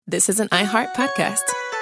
This is an iHeart podcast.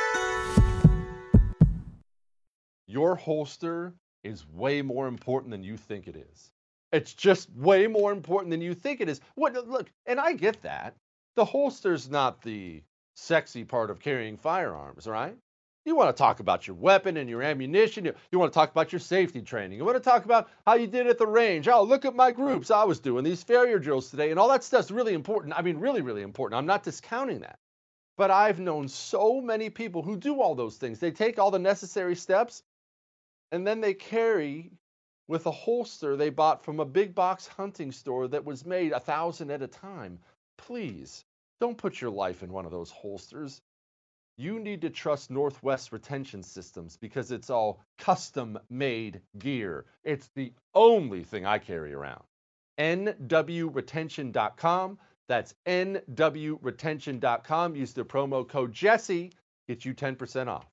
Your holster is way more important than you think it is. It's just way more important than you think it is. Look, and I get that. The holster's not the sexy part of carrying firearms, right? You want to talk about your weapon and your ammunition. You want to talk about your safety training. You want to talk about how you did at the range. Oh, look at my groups. I was doing these failure drills today. And all that stuff's really important. I mean, really, really important. I'm not discounting that. But I've known so many people who do all those things. They take all the necessary steps, and then they carry with a holster they bought from a big box hunting store that was made 1,000 at a time. Please, don't put your life in one of those holsters. You need to trust Northwest Retention Systems because it's all custom-made gear. It's the only thing I carry around. nwretention.com. That's nwretention.com. Use the promo code Jesse. Get you 10% off.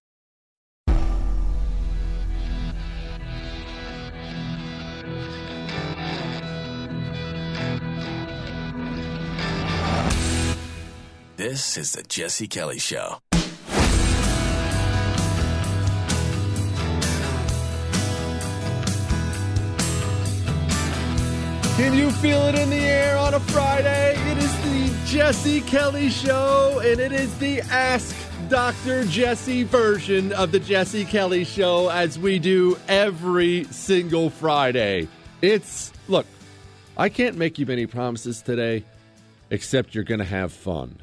This is the Jesse Kelly Show. Can you feel it in the air on a Friday? It is the Jesse Kelly Show, and it is the Ask Dr. Jesse version of the Jesse Kelly Show, as we do every single Friday. Look, I can't make you many promises today, except you're going to have fun.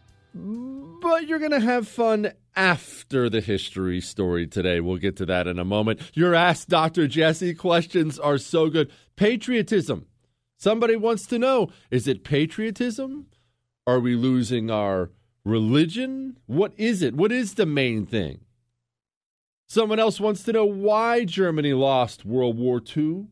But you're going to have fun after the history story today. We'll get to that in a moment. Your Ask Dr. Jesse questions are so good. Patriotism. Somebody wants to know, is it patriotism? Are we losing our religion? What is it? What is the main thing? Someone else wants to know why Germany lost World War II.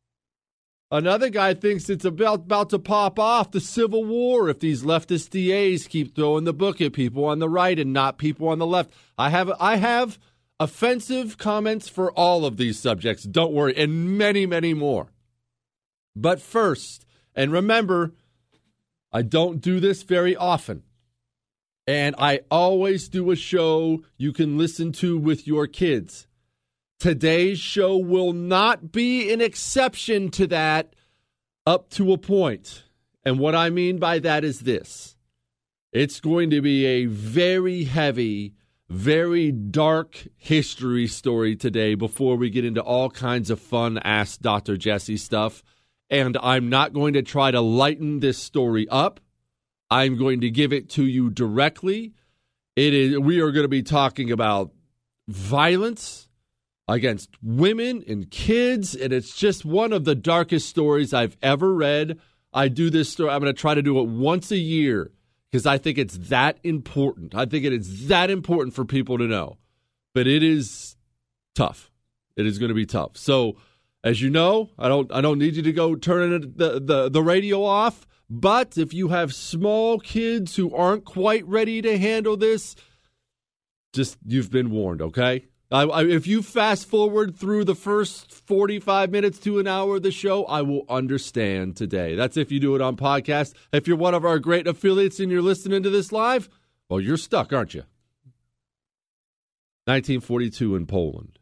Another guy thinks it's about to pop off, the Civil War, if these leftist DAs keep throwing the book at people on the right and not people on the left. I have offensive comments for all of these subjects, don't worry, and many, many more. But first, and remember, I don't do this very often, and I always do a show you can listen to with your kids. Today's show will not be an exception to that up to a point. And what I mean by that is this. It's going to be a very heavy, very dark history story today before we get into all kinds of fun Ask Dr. Jesse stuff. And I'm not going to try to lighten this story up. I'm going to give it to you directly. We are going to be talking about violence against women and kids, and it's just one of the darkest stories I've ever read. I do this story. I'm going to try to do it once a year because I think it's that important. I think it is that important for people to know. But it is tough. It is going to be tough. So, as you know, I don't need you to go turn the radio off. But if you have small kids who aren't quite ready to handle this, just you've been warned, okay? If you fast forward through the first 45 minutes to an hour of the show, I will understand today. That's if you do it on podcast. If you're one of our great affiliates and you're listening to this live, well, you're stuck, aren't you? 1942 in Poland.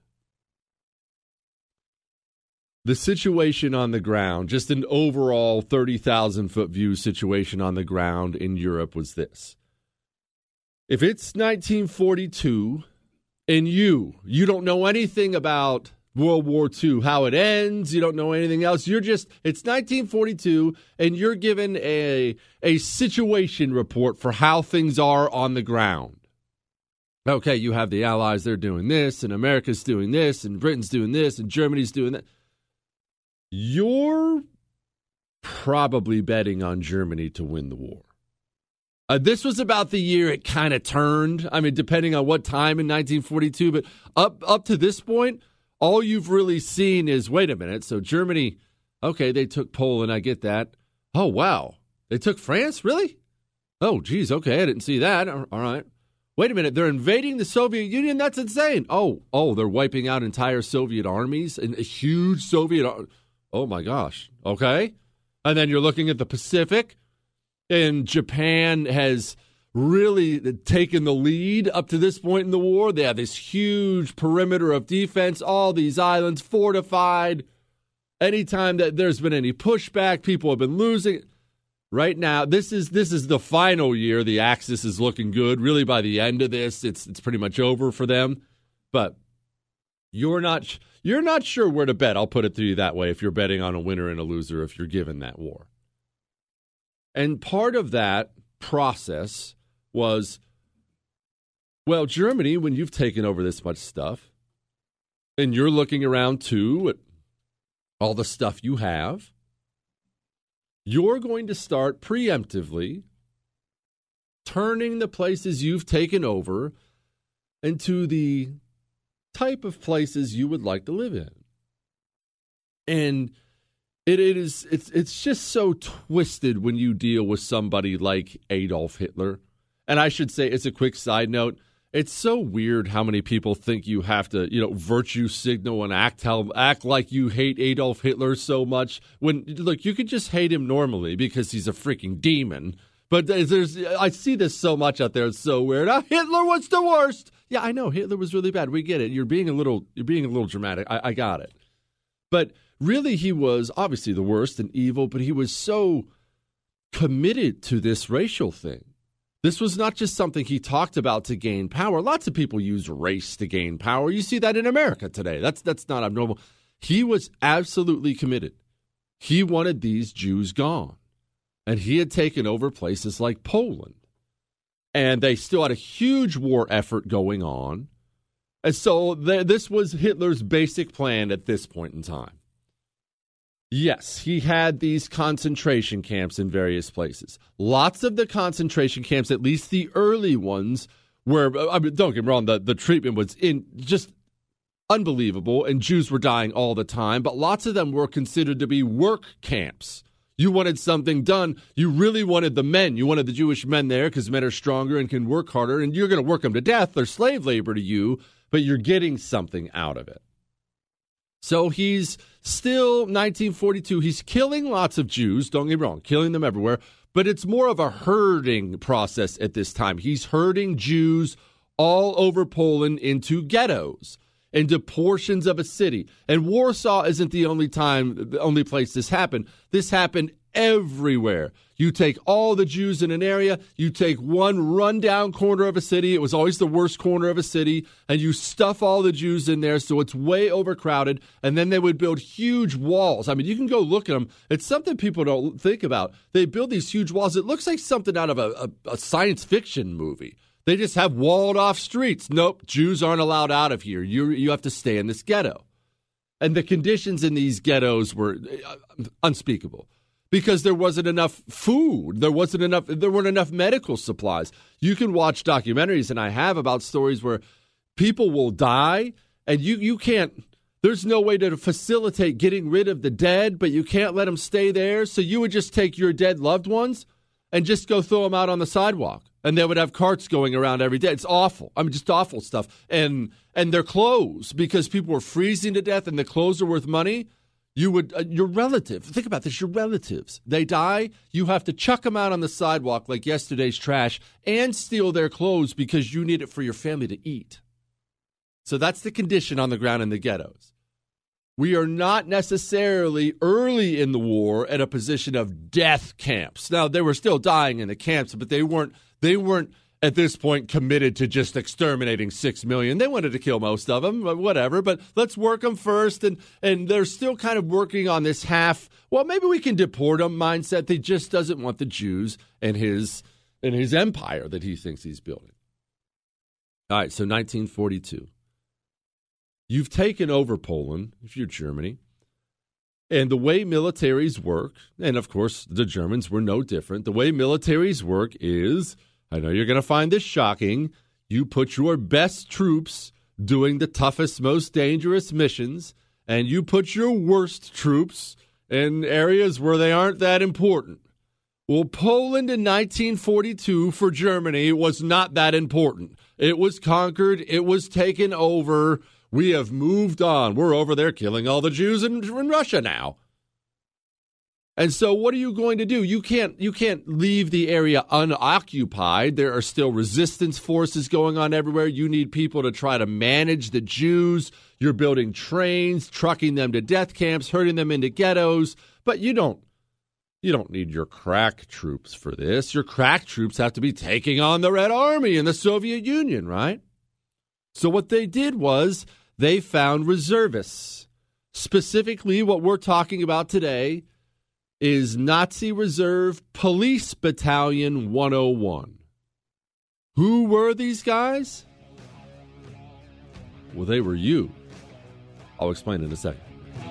The situation on the ground, just an overall 30,000-foot view situation on the ground in Europe was this. If it's 1942 and you don't know anything about World War II, how it ends, you don't know anything else, it's 1942 and you're given a situation report for how things are on the ground. Okay, you have the Allies, they're doing this, and America's doing this, and Britain's doing this, and Germany's doing that. You're probably betting on Germany to win the war. This was about the year it kind of turned. I mean, depending on what time in 1942, but up to this point, all you've really seen is, wait a minute, so Germany, okay, they took Poland, I get that. Oh, wow, they took France? Really? Oh, geez, okay, I didn't see that. All right. Wait a minute, they're invading the Soviet Union? That's insane. Oh, they're wiping out entire Soviet armies, and a huge Soviet. Oh, my gosh. Okay. And then you're looking at the Pacific, and Japan has really taken the lead up to this point in the war. They have this huge perimeter of defense, all these islands fortified. Anytime that there's been any pushback, people have been losing. Right now, this is the final year. The Axis is looking good. Really, by the end of this, it's pretty much over for them. But you're not sure where to bet. I'll put it to you that way. If you're betting on a winner and a loser, if you're given that war, and part of that process was, well, Germany, when you've taken over this much stuff, and you're looking around too at all the stuff you have, you're going to start preemptively turning the places you've taken over into the type of places you would like to live in. And it's just so twisted when you deal with somebody like Adolf Hitler. And I should say, as a quick side note, it's so weird how many people think you have to, virtue signal and act like you hate Adolf Hitler so much. When, look, you could just hate him normally because he's a freaking demon. But I see this so much out there. It's so weird. Hitler was the worst. Yeah, I know Hitler was really bad. We get it. You're being a little dramatic. I got it. But really, he was obviously the worst and evil. But he was so committed to this racial thing. This was not just something he talked about to gain power. Lots of people use race to gain power. You see that in America today. That's not abnormal. He was absolutely committed. He wanted these Jews gone. And he had taken over places like Poland. And they still had a huge war effort going on. And so this was Hitler's basic plan at this point in time. Yes, he had these concentration camps in various places. Lots of the concentration camps, at least the early ones, where, don't get me wrong, the treatment was just unbelievable, and Jews were dying all the time, but lots of them were considered to be work camps. You wanted something done. You really wanted the men. You wanted the Jewish men there because men are stronger and can work harder, and you're going to work them to death. They're slave labor to you, but you're getting something out of it. So he's still, 1942, he's killing lots of Jews, don't get me wrong, killing them everywhere, but it's more of a herding process at this time. He's herding Jews all over Poland into ghettos, into portions of a city. And Warsaw isn't the only place this happened. This happened everywhere. You take all the Jews in an area, you take one rundown corner of a city, it was always the worst corner of a city, and you stuff all the Jews in there so it's way overcrowded, and then they would build huge walls. I mean, you can go look at them. It's something people don't think about. They build these huge walls. It looks like something out of a science fiction movie. They just have walled off streets. Nope, Jews aren't allowed out of here. You have to stay in this ghetto. And the conditions in these ghettos were unspeakable. Because there wasn't enough food. There weren't enough medical supplies. You can watch documentaries, and I have, about stories where people will die, and you can't, there's no way to facilitate getting rid of the dead, but you can't let them stay there. So you would just take your dead loved ones and just go throw them out on the sidewalk. And they would have carts going around every day. It's awful. I mean, just awful stuff. And their clothes, because people were freezing to death and the clothes are worth money. Your relative, think about this, your relatives, they die, you have to chuck them out on the sidewalk like yesterday's trash and steal their clothes because you need it for your family to eat. So that's the condition on the ground in the ghettos. We are not necessarily early in the war at a position of death camps. Now, they were still dying in the camps, but they weren't at this point committed to just exterminating 6 million. They wanted to kill most of them, whatever, but let's work them first. And they're still kind of working on this maybe we can deport them mindset. They just doesn't want the Jews and his empire that he thinks he's building. All right, so 1942. You've taken over Poland, if you're Germany. And the way militaries work, and of course the Germans were no different, the way militaries work is, I know you're going to find this shocking, you put your best troops doing the toughest, most dangerous missions, and you put your worst troops in areas where they aren't that important. Well, Poland in 1942 for Germany was not that important. It was conquered. It was taken over. We have moved on. We're over there killing all the Jews in Russia now. And so what are you going to do? You can't leave the area unoccupied. There are still resistance forces going on everywhere. You need people to try to manage the Jews. You're building trains, trucking them to death camps, herding them into ghettos. But you don't need your crack troops for this. Your crack troops have to be taking on the Red Army in the Soviet Union, right? So what they did was they found reservists. Specifically, what we're talking about today is Nazi Reserve Police Battalion 101. Who were these guys? Well, they were you. I'll explain in a second.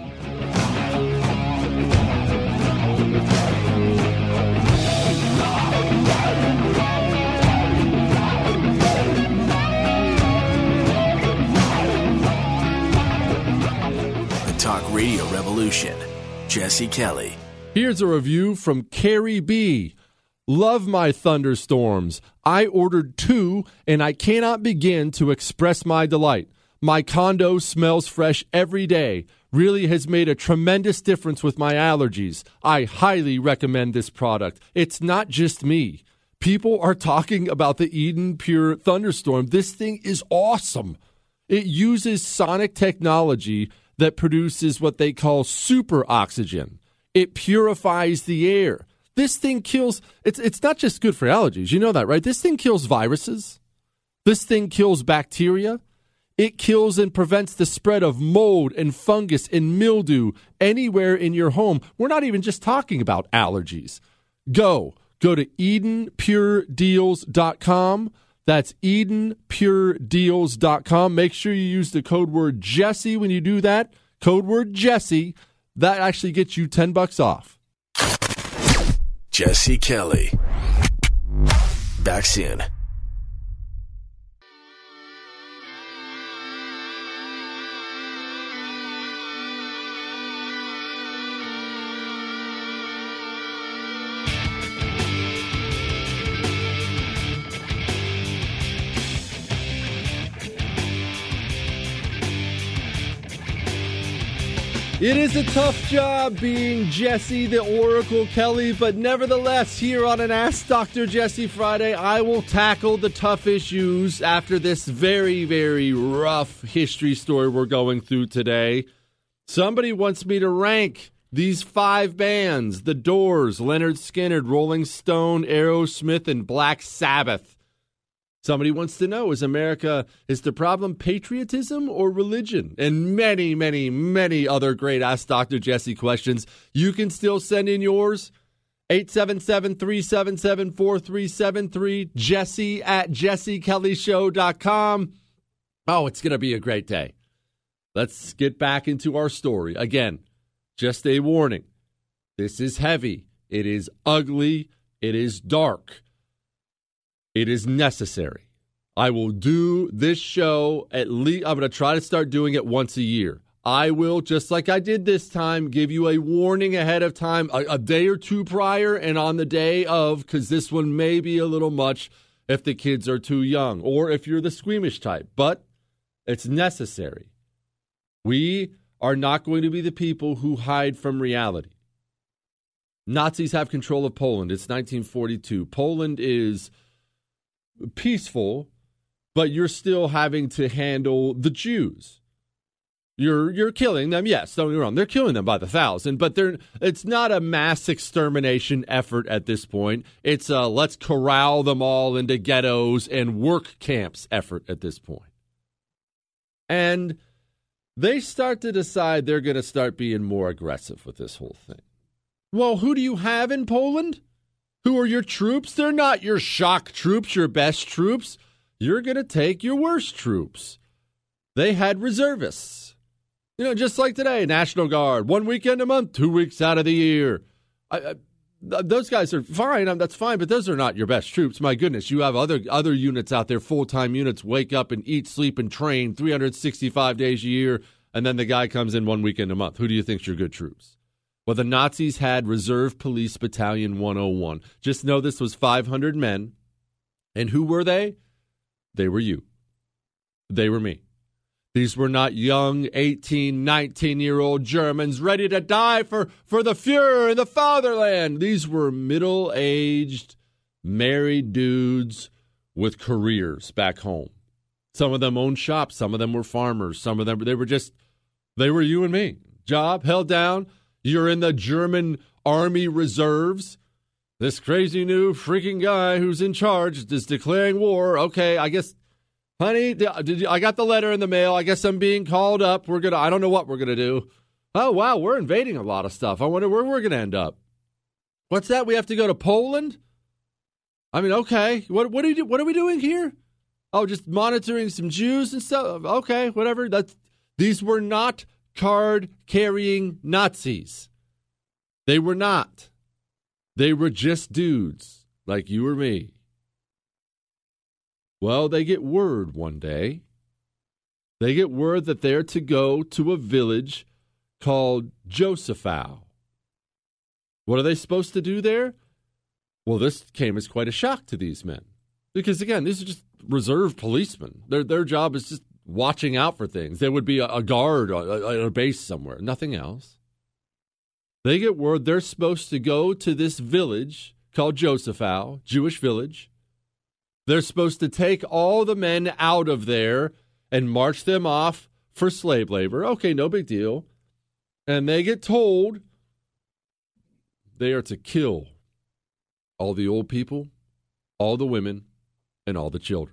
The Talk Radio Revolution. Jesse Kelly. Here's a review from Carrie B. Love my thunderstorms. I ordered 2, and I cannot begin to express my delight. My condo smells fresh every day. Really has made a tremendous difference with my allergies. I highly recommend this product. It's not just me. People are talking about the Eden Pure Thunderstorm. This thing is awesome. It uses sonic technology that produces what they call super oxygen. It purifies the air. This thing kills, it's not just good for allergies. You know that, right? This thing kills viruses. This thing kills bacteria. It kills and prevents the spread of mold and fungus and mildew anywhere in your home. We're not even just talking about allergies. Go to EdenPureDeals.com. That's EdenPureDeals.com. Make sure you use the code word Jesse when you do that. Code word Jesse. That actually gets you $10 off. Jesse Kelly. Back soon. It is a tough job being Jesse the Oracle Kelly, but nevertheless, here on an Ask Dr. Jesse Friday, I will tackle the tough issues after this very, very rough history story we're going through today. Somebody wants me to rank these 5 bands: The Doors, Lynyrd Skynyrd, Rolling Stone, Aerosmith, and Black Sabbath. Somebody wants to know, is the problem patriotism or religion? And many, many, many other great Ask Dr. Jesse questions. You can still send in yours. 877-377-4373. Jesse at jessekellyshow.com. Oh, it's going to be a great day. Let's get back into our story. Again, just a warning. This is heavy. It is ugly. It is dark. It is necessary. I will do this show at least. I'm going to try to start doing it once a year. I will, just like I did this time, give you a warning ahead of time, a day or two prior and on the day of, because this one may be a little much if the kids are too young or if you're the squeamish type. But it's necessary. We are not going to be the people who hide from reality. Nazis have control of Poland. It's 1942. Poland is peaceful, but you're still having to handle the Jews. You're killing them, yes, don't get me wrong. They're killing them by the thousand, but it's not a mass extermination effort at this point. It's a let's corral them all into ghettos and work camps effort at this point. And they start to decide they're going to start being more aggressive with this whole thing. Well, who do you have in Poland? Who are your troops? They're not your shock troops, your best troops. You're going to take your worst troops. They had reservists. You know, just like today, National Guard, 1 weekend a month, 2 weeks out of the year. Those guys are fine. That's fine, but those are not your best troops. My goodness, you have other units out there, full-time units, wake up and eat, sleep, and train 365 days a year, and then the guy comes in 1 weekend a month. Who do you think's your good troops? Well, the Nazis had Reserve Police Battalion 101. Just know this was 500 men. And who were they? They were you. They were me. These were not young 18, 19-year-old Germans ready to die for the Fuhrer and the fatherland. These were middle-aged, married dudes with careers back home. Some of them owned shops. Some of them were farmers. Some of them, they were you and me. Job held down. You're in the German Army Reserves. This crazy new freaking guy who's in charge is declaring war. Okay, I guess, honey, I got the letter in the mail. I guess I'm being called up. I don't know what we're going to do. Oh, wow, we're invading a lot of stuff. I wonder where we're going to end up. What's that? We have to go to Poland? I mean, okay. What are we doing here? Oh, just monitoring some Jews and stuff. Okay, whatever. These were not card-carrying Nazis. They were not. They were just dudes like you or me. Well, they get word one day. They get word that they're to go to a village called Josephow. What are they supposed to do there? Well, this came as quite a shock to these men. Because, again, these are just reserve policemen. Their job is just watching out for things. There would be a guard at a base somewhere, nothing else. They get word they're supposed to go to this village called Josephow, Jewish village. They're supposed to take all the men out of there and march them off for slave labor. Okay, no big deal. And they get told they are to kill all the old people, all the women, and all the children.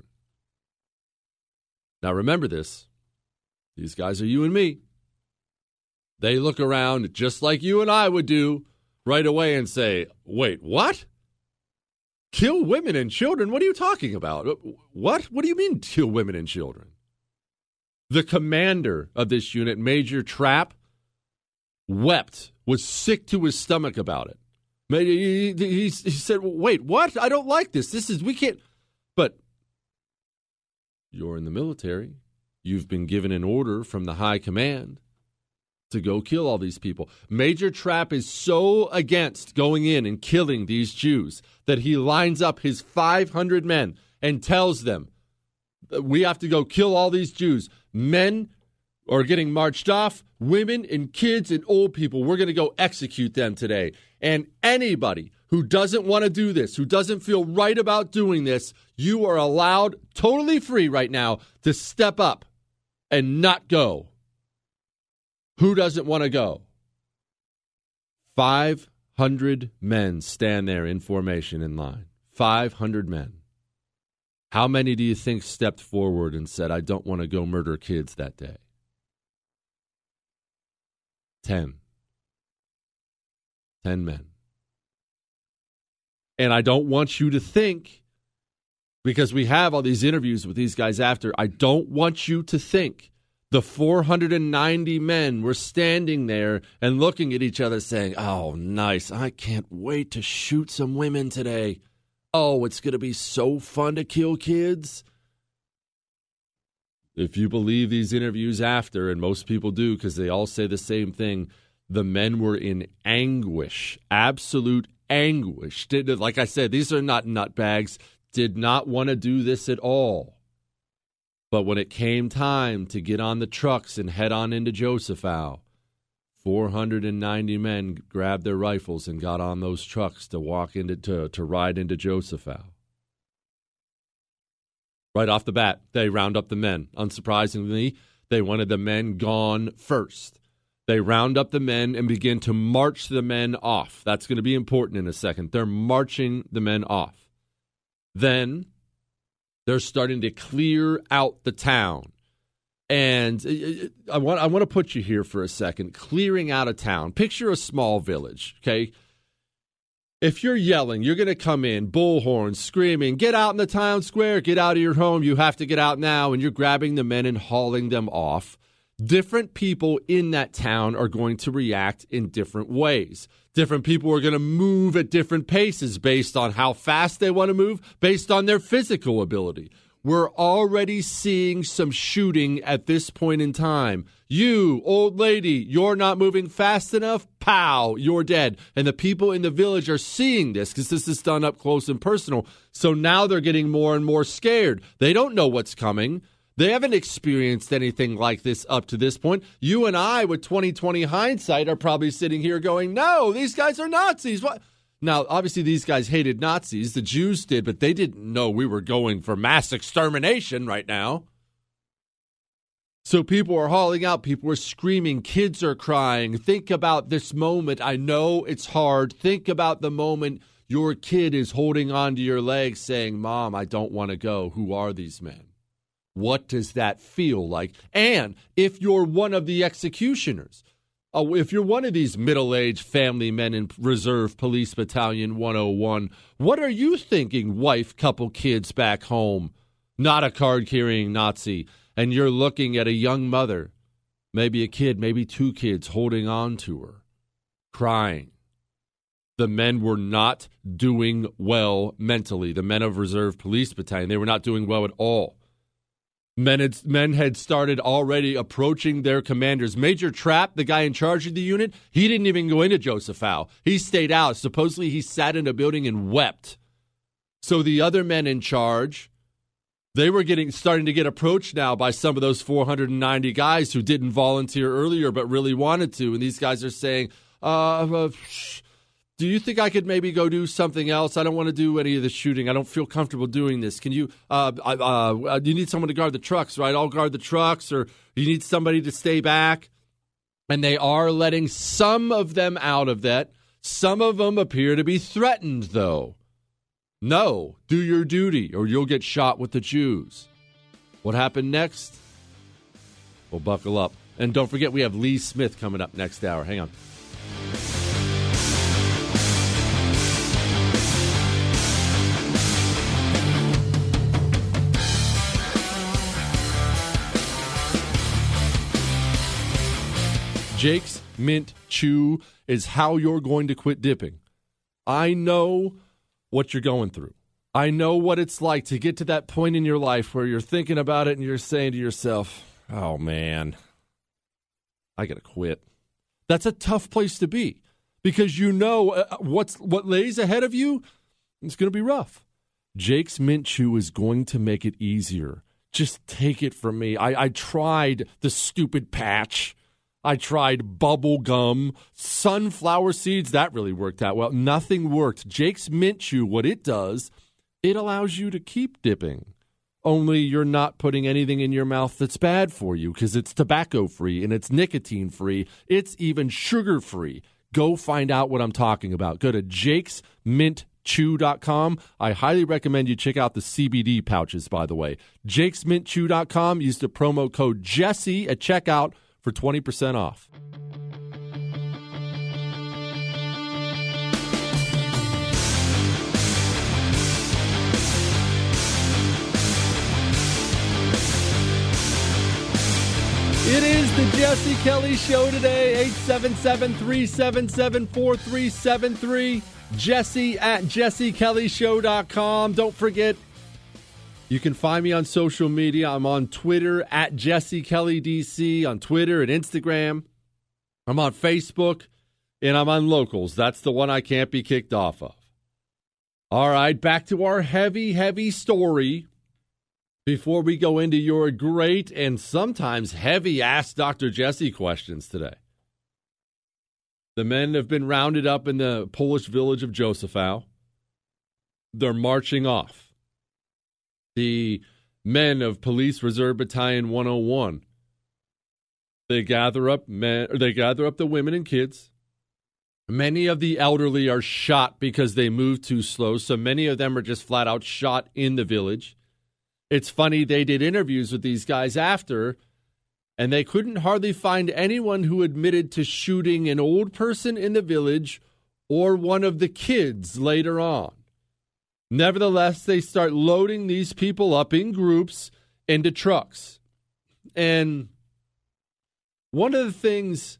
Now remember this. These guys are you and me. They look around just like you and I would do right away and say, wait, what? Kill women and children? What are you talking about? What? What do you mean kill women and children? The commander of this unit, Major Trapp, wept, was sick to his stomach about it. He said, wait, what? I don't like this. We can't. But you're in the military. You've been given an order from the high command to go kill all these people. Major Trapp is so against going in and killing these Jews that he lines up his 500 men and tells them, we have to go kill all these Jews. Men are getting marched off, women and kids and old people. We're going to go execute them today. And anybody who doesn't want to do this, who doesn't feel right about doing this, you are allowed, totally free right now, to step up and not go. Who doesn't want to go? 500 men stand there in formation in line. 500 men. How many do you think stepped forward and said, I don't want to go murder kids that day? 10. 10 men. And I don't want you to think, because we have all these interviews with these guys after, I don't want you to think the 490 men were standing there and looking at each other saying, oh, nice, I can't wait to shoot some women today. Oh, it's going to be so fun to kill kids. If you believe these interviews after, and most people do because they all say the same thing, the men were in anguish, absolute anguish. Like I said, these are not nutbags, did not want to do this at all. But when it came time to get on the trucks and head on into Josephow, 490 men grabbed their rifles and got on those trucks to ride into Josephow. Right off the bat, they round up the men. Unsurprisingly, they wanted the men gone first. They round up the men and begin to march the men off. That's going to be important in a second. They're marching the men off. Then they're starting to clear out the town. And I want to put you here for a second. Clearing out a town. Picture a small village, okay? If you're yelling, you're going to come in, bullhorns, screaming, get out in the town square, get out of your home, you have to get out now, and you're grabbing the men and hauling them off. Different people in that town are going to react in different ways. Different people are going to move at different paces based on how fast they want to move, based on their physical ability. We're already seeing some shooting at this point in time. You, old lady, you're not moving fast enough. Pow, you're dead. And the people in the village are seeing this because this is done up close and personal. So now they're getting more and more scared. They don't know what's coming. They haven't experienced anything like this up to this point. You and I, with 2020 hindsight, are probably sitting here going, no, these guys are Nazis. What? Now, obviously, these guys hated Nazis. The Jews did, but they didn't know we were going for mass extermination right now. So people are hauling out. People are screaming. Kids are crying. Think about this moment. I know it's hard. Think about the moment your kid is holding onto your leg saying, Mom, I don't want to go. Who are these men? What does that feel like? And if you're one of the executioners, if you're one of these middle-aged family men in Reserve Police Battalion 101, what are you thinking, wife, couple, kids back home, not a card-carrying Nazi, and you're looking at a young mother, maybe a kid, maybe two kids, holding on to her, crying. The men were not doing well mentally. The men of Reserve Police Battalion, they were not doing well at all. Men had started already approaching their commanders. Major Trapp, the guy in charge of the unit, he didn't even go into Josephau. He stayed out. Supposedly he sat in a building and wept. So the other men in charge, they were starting to get approached now by some of those 490 guys who didn't volunteer earlier but really wanted to. And these guys are saying, do you think I could maybe go do something else? I don't want to do any of the shooting. I don't feel comfortable doing this. Can you, you need someone to guard the trucks, right? I'll guard the trucks, or you need somebody to stay back. And they are letting some of them out of that. Some of them appear to be threatened, though. No, do your duty, or you'll get shot with the Jews. What happened next? Well, buckle up. And don't forget, we have Lee Smith coming up next hour. Hang on. Jake's Mint Chew is how you're going to quit dipping. I know what you're going through. I know what it's like to get to that point in your life where you're thinking about it and you're saying to yourself, oh, man, I got to quit. That's a tough place to be because you know what lays ahead of you. It's going to be rough. Jake's Mint Chew is going to make it easier. Just take it from me. I tried the stupid patch. I tried bubble gum, sunflower seeds. That really worked out well. Nothing worked. Jake's Mint Chew, what it does, it allows you to keep dipping. Only you're not putting anything in your mouth that's bad for you because it's tobacco-free and it's nicotine-free. It's even sugar-free. Go find out what I'm talking about. Go to jakesmintchew.com. I highly recommend you check out the CBD pouches, by the way. jakesmintchew.com. Use the promo code Jesse at checkout for 20% off. It is the Jesse Kelly Show today, 877-377-4373. Jesse at jessekellyshow.com. Don't forget, you can find me on social media. I'm on Twitter at JesseKellyDC, on Twitter and Instagram. I'm on Facebook, and I'm on Locals. That's the one I can't be kicked off of. All right, back to our heavy story before we go into your great and sometimes heavy Ask Dr. Jesse questions today. The men have been rounded up in the Polish village of Josephau. They're marching off. The men of Police Reserve Battalion 101, they gather up the women and kids. Many of the elderly are shot because they move too slow, so many of them are just flat out shot in the village. It's funny, they did interviews with these guys after, and they couldn't hardly find anyone who admitted to shooting an old person in the village or one of the kids later on. Nevertheless, they start loading these people up in groups into trucks. And one of the things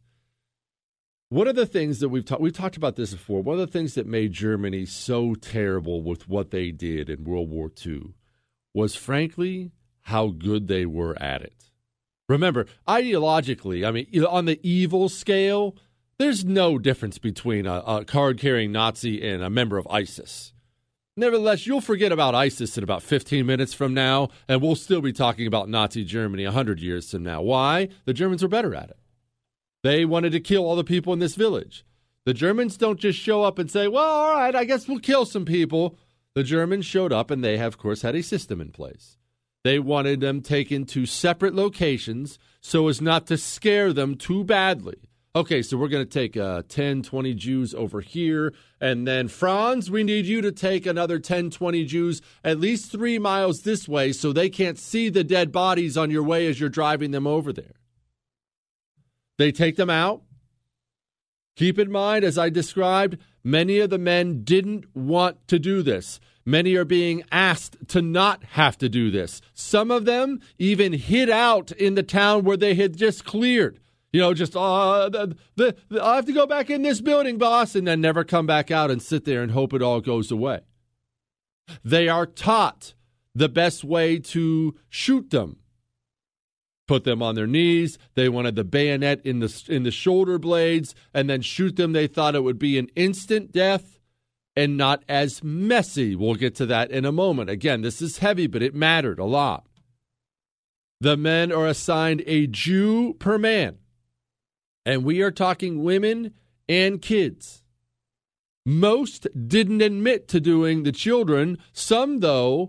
that we've talked about this before, one of the things that made Germany so terrible with what they did in World War II was, frankly, how good they were at it. Remember, ideologically, I mean, on the evil scale, there's no difference between a card-carrying Nazi and a member of ISIS. Nevertheless, you'll forget about ISIS in about 15 minutes from now, and we'll still be talking about Nazi Germany 100 years from now. Why? The Germans were better at it. They wanted to kill all the people in this village. The Germans don't just show up and say, well, all right, I guess we'll kill some people. The Germans showed up, and they, of course, had a system in place. They wanted them taken to separate locations so as not to scare them too badly. Okay, so we're going to take 10, 20 Jews over here, and then, Franz, we need you to take another 10, 20 Jews at least 3 miles this way so they can't see the dead bodies on your way as you're driving them over there. They take them out. Keep in mind, as I described, many of the men didn't want to do this. Many are being asked to not have to do this. Some of them even hid out in the town where they had just cleared. You know, just, I have to go back in this building, boss, and then never come back out and sit there and hope it all goes away. They are taught the best way to shoot them. Put them on their knees. They wanted the bayonet in the shoulder blades and then shoot them. They thought it would be an instant death and not as messy. We'll get to that in a moment. Again, this is heavy, but it mattered a lot. The men are assigned a Jew per man. And we are talking women and kids. Most didn't admit to doing the children. Some, though,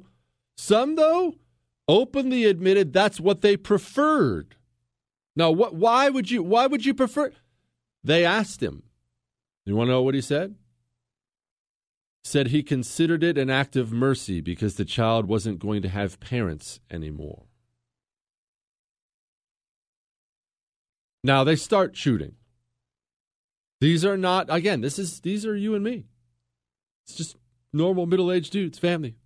openly admitted that's what they preferred. Now, why would you prefer? They asked him. You want to know what he said? Said he considered it an act of mercy because the child wasn't going to have parents anymore. Now they start shooting. These are not, again, these are you and me. It's just normal middle-aged dudes, family.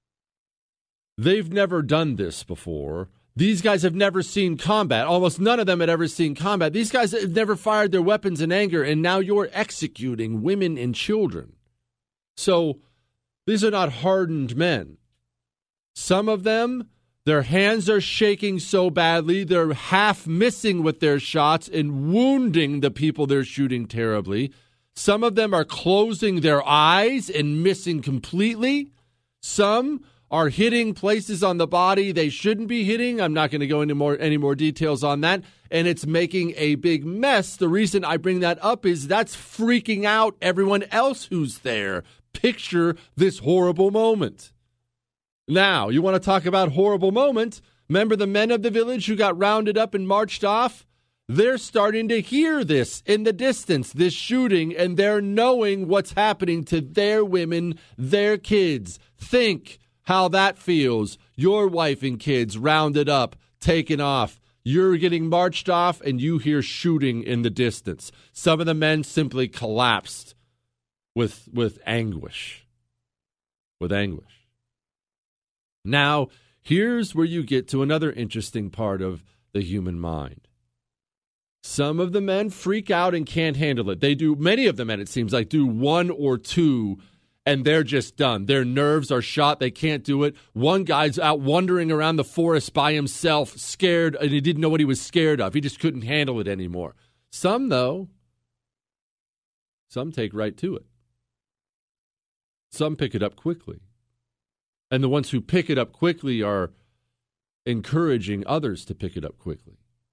They've never done this before. These guys have never seen combat. Almost none of them had ever seen combat. These guys have never fired their weapons in anger, and now you're executing women and children. So these are not hardened men. Some of them, their hands are shaking so badly, they're half missing with their shots and wounding the people they're shooting terribly. Some of them are closing their eyes and missing completely. Some are hitting places on the body they shouldn't be hitting. I'm not going to go into any more details on that. And it's making a big mess. The reason I bring that up is that's freaking out everyone else who's there. Picture this horrible moment. Now, you want to talk about horrible moment? Remember the men of the village who got rounded up and marched off? They're starting to hear this in the distance, this shooting, and they're knowing what's happening to their women, their kids. Think how that feels. Your wife and kids rounded up, taken off. You're getting marched off, and you hear shooting in the distance. Some of the men simply collapsed with anguish. With anguish. Now, here's where you get to another interesting part of the human mind. Some of the men freak out and can't handle it. They do, many of the men, it seems like, do one or two, and they're just done. Their nerves are shot. They can't do it. One guy's out wandering around the forest by himself, scared, and he didn't know what he was scared of. He just couldn't handle it anymore. Some, though, some take right to it. Some pick it up quickly. And the ones who pick it up quickly are encouraging others to pick it up quickly.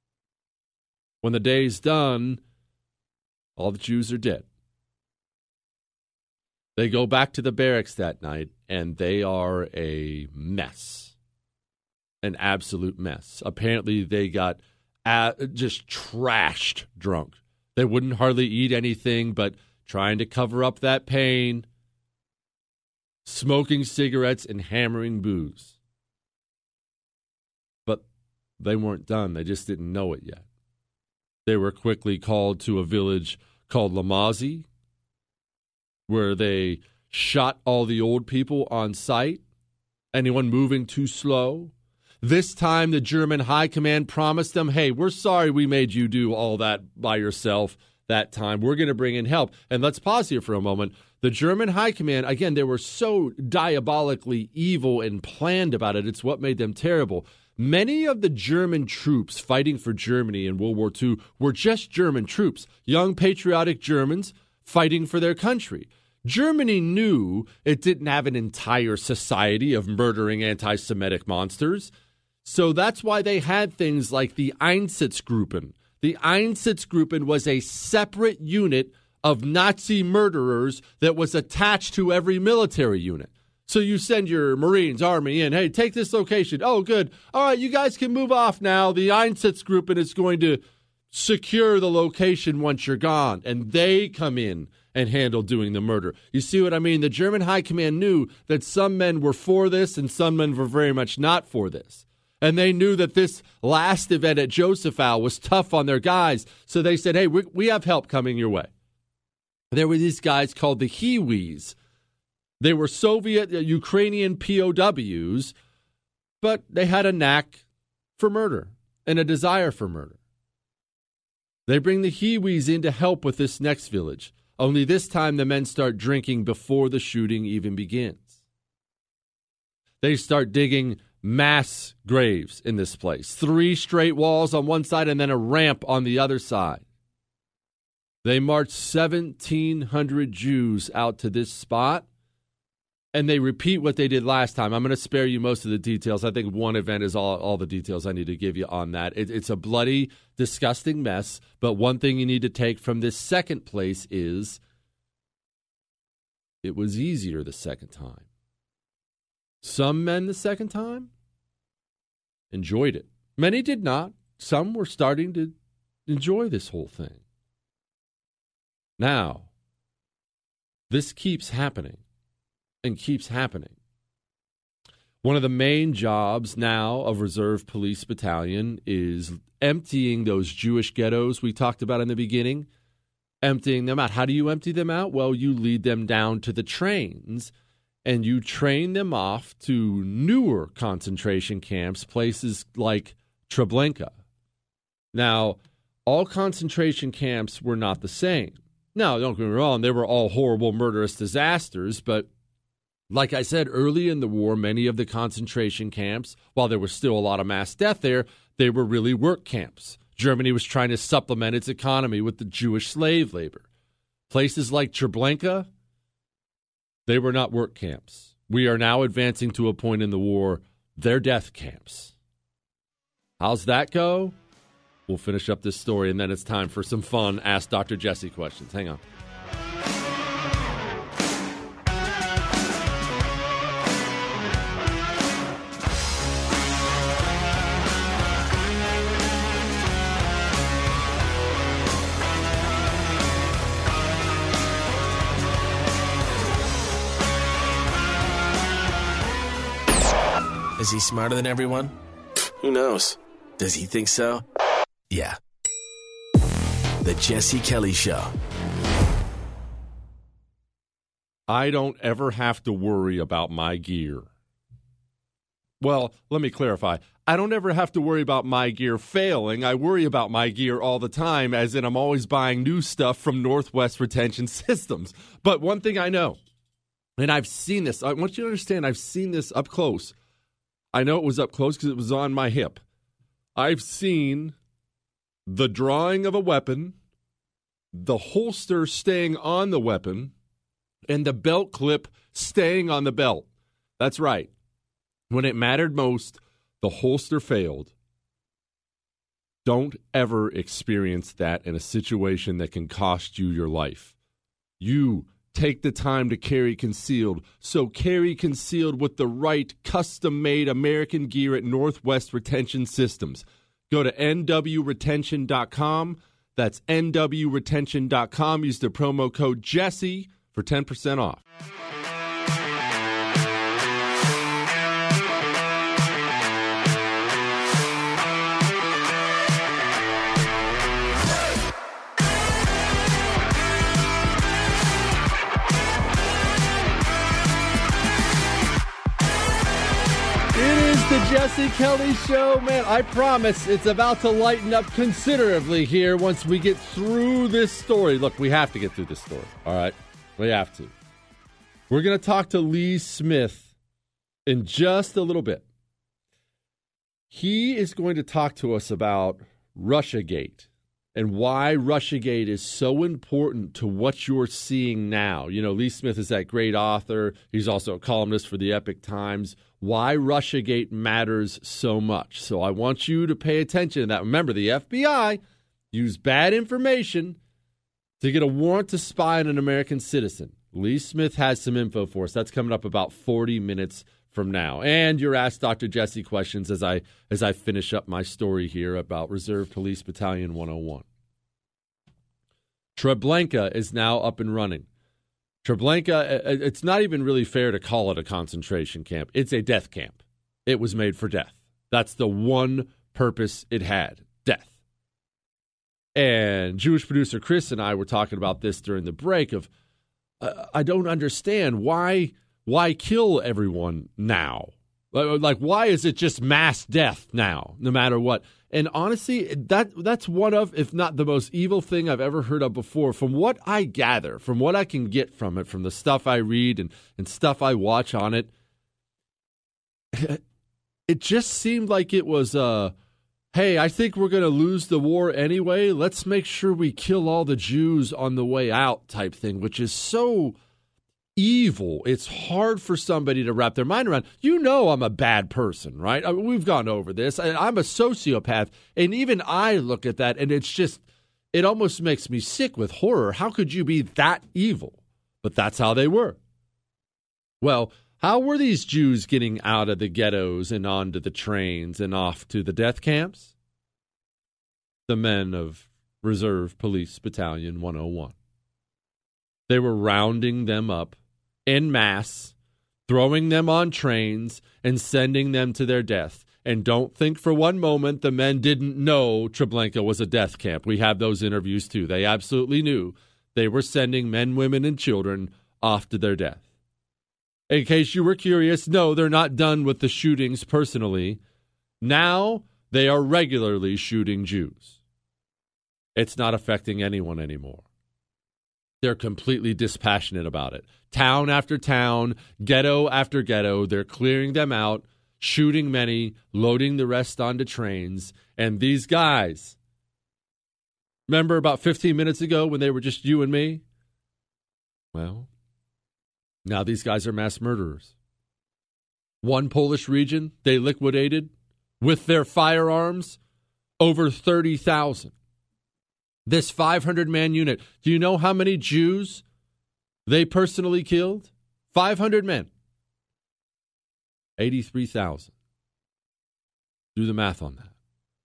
When the day's done, all the Jews are dead. They go back to the barracks that night, and they are a mess. An absolute mess. Apparently, they got just trashed drunk. They wouldn't hardly eat anything, but trying to cover up that pain, smoking cigarettes and hammering booze. But they weren't done. They just didn't know it yet. They were quickly called to a village called Lamazi, where they shot all the old people on sight. Anyone moving too slow. This time, the German high command promised them, hey, we're sorry we made you do all that by yourself that time. We're going to bring in help. And let's pause here for a moment. The German high command, again, they were so diabolically evil and planned about it. It's what made them terrible. Many of the German troops fighting for Germany in World War II were just German troops, young patriotic Germans fighting for their country. Germany knew it didn't have an entire society of murdering anti-Semitic monsters, so that's why they had things like the Einsatzgruppen. The Einsatzgruppen was a separate unit of Nazi murderers that was attached to every military unit. So you send your Marines, Army in, hey, take this location. Oh, good. All right, you guys can move off now. The Einsatzgruppen is going to secure the location once you're gone, and they come in and handle doing the murder. You see what I mean? The German high command knew that some men were for this and some men were very much not for this. And they knew that this last event at Josephau was tough on their guys, so they said, hey, we have help coming your way. There were these guys called the Hiwis. They were Soviet Ukrainian POWs, but they had a knack for murder and a desire for murder. They bring the Hiwis in to help with this next village. Only this time the men start drinking before the shooting even begins. They start digging mass graves in this place. 3 straight walls on one side and then a ramp on the other side. They march 1,700 Jews out to this spot, and they repeat what they did last time. I'm going to spare you most of the details. I think one event is all the details I need to give you on that. It's a bloody, disgusting mess, but one thing you need to take from this second place is it was easier the second time. Some men the second time enjoyed it. Many did not. Some were starting to enjoy this whole thing. Now, this keeps happening. And keeps happening. One of the main jobs now of Reserve Police Battalion is emptying those Jewish ghettos we talked about in the beginning, emptying them out. How do you empty them out? Well, you lead them down to the trains and you train them off to newer concentration camps, places like Treblinka. Now, all concentration camps were not the same. Now, don't get me wrong, they were all horrible, murderous disasters, but like I said, early in the war, many of the concentration camps, while there was still a lot of mass death there, they were really work camps. Germany was trying to supplement its economy with the Jewish slave labor. Places like Treblinka, they were not work camps. We are now advancing to a point in the war, they're death camps. How's that go? We'll finish up this story, and then it's time for some fun Ask Dr. Jesse questions. Hang on. Is he smarter than everyone? Who knows? Does he think so? Yeah. The Jesse Kelly Show. I don't ever have to worry about my gear. Well, let me clarify. I don't ever have to worry about my gear failing. I worry about my gear all the time, as in I'm always buying new stuff from Northwest Retention Systems. But one thing I know, and I've seen this, I want you to understand, I've seen this up close. I know it was up close because it was on my hip. I've seen the drawing of a weapon, the holster staying on the weapon, and the belt clip staying on the belt. That's right. When it mattered most, the holster failed. Don't ever experience that in a situation that can cost you your life. You take the time to carry concealed. So carry concealed with the right custom-made American gear at Northwest Retention Systems. Go to nwretention.com. That's nwretention.com. Use the promo code Jesse for 10% off. The Jesse Kelly Show, man, I promise it's about to lighten up considerably here once we get through this story. Look, we have to get through this story, all right? We have to. We're going to talk to Lee Smith in just a little bit. He is going to talk to us about Russiagate and why Russiagate is so important to what you're seeing now. You know, Lee Smith is that great author. He's also a columnist for the Epoch Times. Why Russiagate matters so much. So I want you to pay attention to that. Remember, the FBI used bad information to get a warrant to spy on an American citizen. Lee Smith has some info for us. That's coming up about 40 minutes from now. And your Ask Dr. Jesse questions as I finish up my story here about Reserve Police Battalion 101. Treblinka is now up and running. Treblinka, it's not even really fair to call it a concentration camp. It's a death camp. It was made for death. That's the one purpose it had, death. And Jewish producer Chris and I were talking about this during the break of, I don't understand why kill everyone now? Like, why is it just mass death now, no matter what? And honestly, that's one of, if not the most evil thing I've ever heard of before. From what I gather, from what I can get from it, from the stuff I read and stuff I watch on it, it just seemed like it was, hey, I think we're going to lose the war anyway. Let's make sure we kill all the Jews on the way out type thing, which is so evil. It's hard for somebody to wrap their mind around. You know I'm a bad person, right? I mean, we've gone over this. I'm a sociopath, and even I look at that, and it's just, it almost makes me sick with horror. How could you be that evil? But that's how they were. Well, how were these Jews getting out of the ghettos and onto the trains and off to the death camps? The men of Reserve Police Battalion 101. They were rounding them up en masse, throwing them on trains and sending them to their death. And don't think for one moment the men didn't know Treblinka was a death camp. We have those interviews too. They absolutely knew they were sending men, women, and children off to their death. In case you were curious, no, they're not done with the shootings personally. Now they are regularly shooting Jews. It's not affecting anyone anymore. They're completely dispassionate about it. Town after town, ghetto after ghetto, they're clearing them out, shooting many, loading the rest onto trains. And these guys, remember about 15 minutes ago when they were just you and me? Well, now these guys are mass murderers. One Polish region, they liquidated with their firearms over 30,000. This 500-man unit, do you know how many Jews they personally killed? 500 men. 83,000. Do the math on that.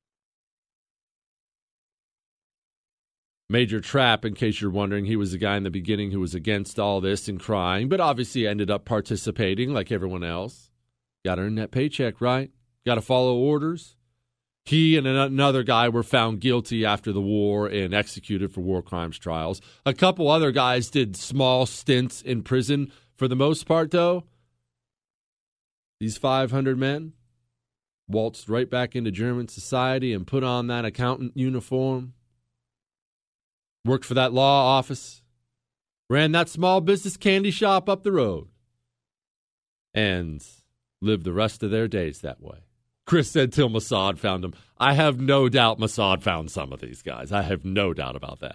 Major Trapp, in case you're wondering, he was the guy in the beginning who was against all this and crying, but obviously ended up participating like everyone else. Got to earn that paycheck, right? Got to follow orders. He and another guy were found guilty after the war and executed for war crimes trials. A couple other guys did small stints in prison. For the most part, though, these 500 men waltzed right back into German society and put on that accountant uniform, worked for that law office, ran that small business candy shop up the road, and lived the rest of their days that way. Chris said till Mossad found him. I have no doubt Mossad found some of these guys. I have no doubt about that.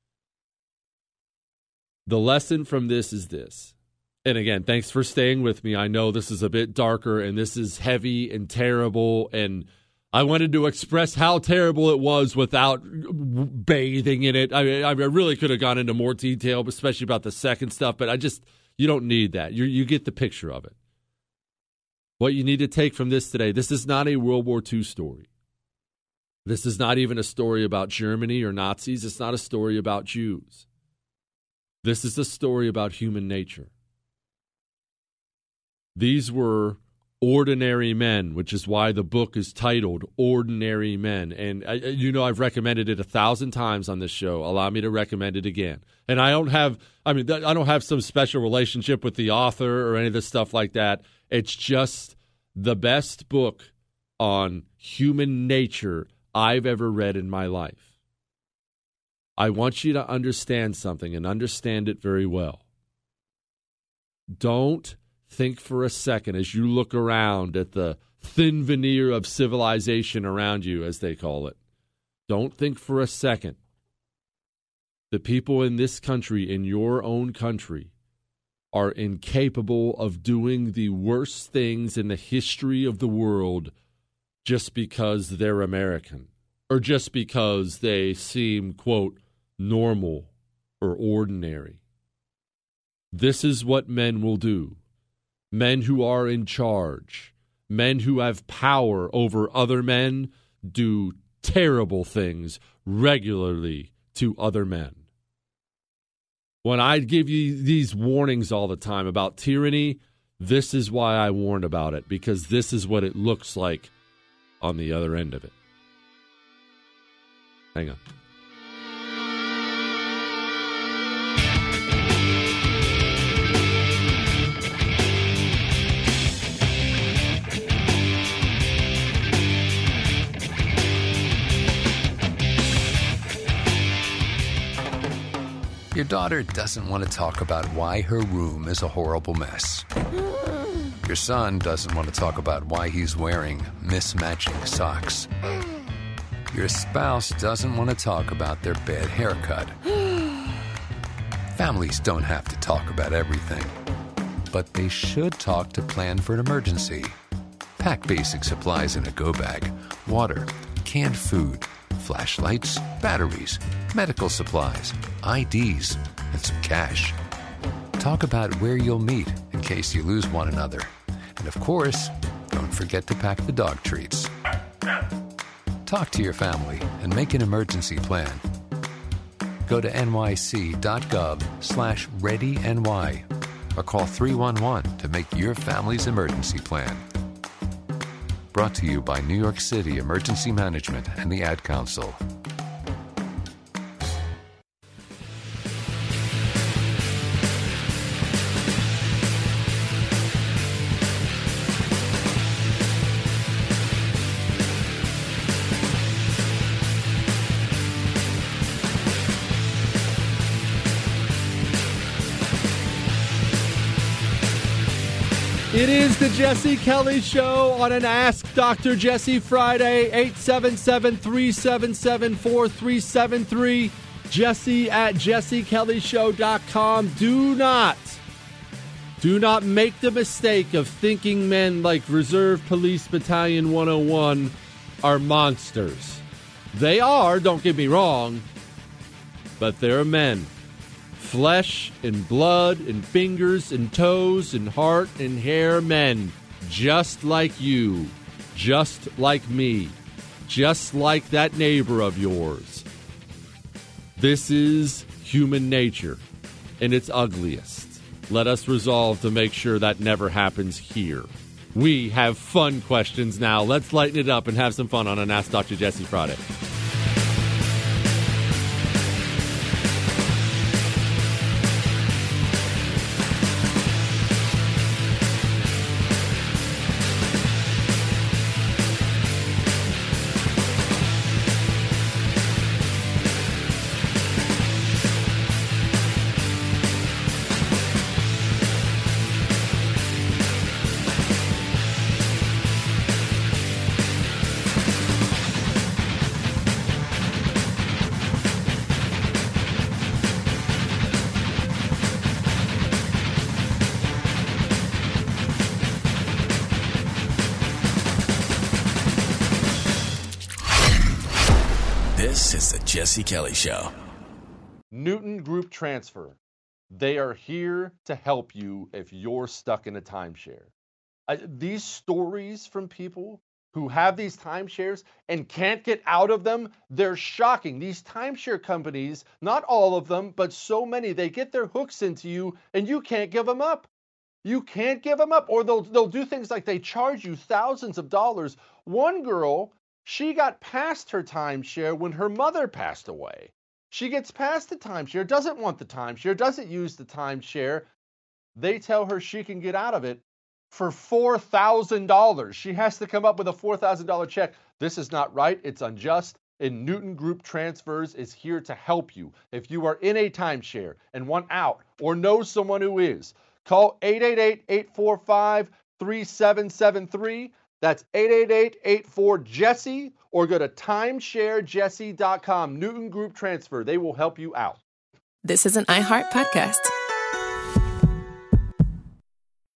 The lesson from this is this. And again, thanks for staying with me. I know this is a bit darker and this is heavy and terrible. And I wanted to express how terrible it was without bathing in it. I really could have gone into more detail, especially about the second stuff. But you don't need that. You get the picture of it. What you need to take from this today, this is not a World War II story. This is not even a story about Germany or Nazis. It's not a story about Jews. This is a story about human nature. These were ordinary men, which is why the book is titled Ordinary Men. And I've recommended it 1,000 times on this show. Allow me to recommend it again. And I don't have some special relationship with the author or any of this stuff like that. It's just the best book on human nature I've ever read in my life. I want you to understand something and understand it very well. Don't think for a second as you look around at the thin veneer of civilization around you, as they call it. Don't think for a second The people in this country, in your own country, are incapable of doing the worst things in the history of the world just because they're American or just because they seem, quote, normal or ordinary. This is what men will do. Men who are in charge, men who have power over other men, do terrible things regularly to other men. When I give you these warnings all the time about tyranny, this is why I warn about it, because this is what it looks like on the other end of it. Hang on. Your daughter doesn't want to talk about why her room is a horrible mess. Your son doesn't want to talk about why he's wearing mismatching socks. Your spouse doesn't want to talk about their bad haircut. Families don't have to talk about everything, but they should talk to plan for an emergency. Pack basic supplies in a go bag: water, canned food, flashlights, batteries, medical supplies, IDs, and some cash. Talk about where you'll meet in case you lose one another. And of course, don't forget to pack the dog treats. Talk to your family and make an emergency plan. Go to nyc.gov/readyny or call 311 to make your family's emergency plan. Brought to you by New York City Emergency Management and the Ad Council. It is the Jesse Kelly Show on an Ask Dr. Jesse Friday, 877-377-4373, Jesse at jessekellyshow.com. Do not make the mistake of thinking men like Reserve Police Battalion 101 are monsters. They are, don't get me wrong, but they're men. Flesh and blood and fingers and toes and heart and hair men, just like you, just like me, just like that neighbor of yours. This is human nature in its ugliest. Let us resolve to make sure that never happens here. We have fun questions now. Let's lighten it up and have some fun on an Ask Dr. Jesse Friday. This is the Jesse Kelly Show. Newton Group Transfer. They are here to help you if you're stuck in a timeshare. These stories from people who have these timeshares and can't get out of them, they're shocking. These timeshare companies, not all of them, but so many, they get their hooks into you and you can't give them up. You can't give them up. Or they'll do things like they charge you thousands of dollars. One girl, she got past her timeshare when her mother passed away. She gets past the timeshare, doesn't want the timeshare, doesn't use the timeshare. They tell her she can get out of it for $4,000. She has to come up with a $4,000 check. This is not right. It's unjust. And Newton Group Transfers is here to help you. If you are in a timeshare and want out or know someone who is, call 888-845-3773. That's 888-84-JESSE, or go to timesharejesse.com. Newton Group Transfer. They will help you out. This is an iHeart podcast.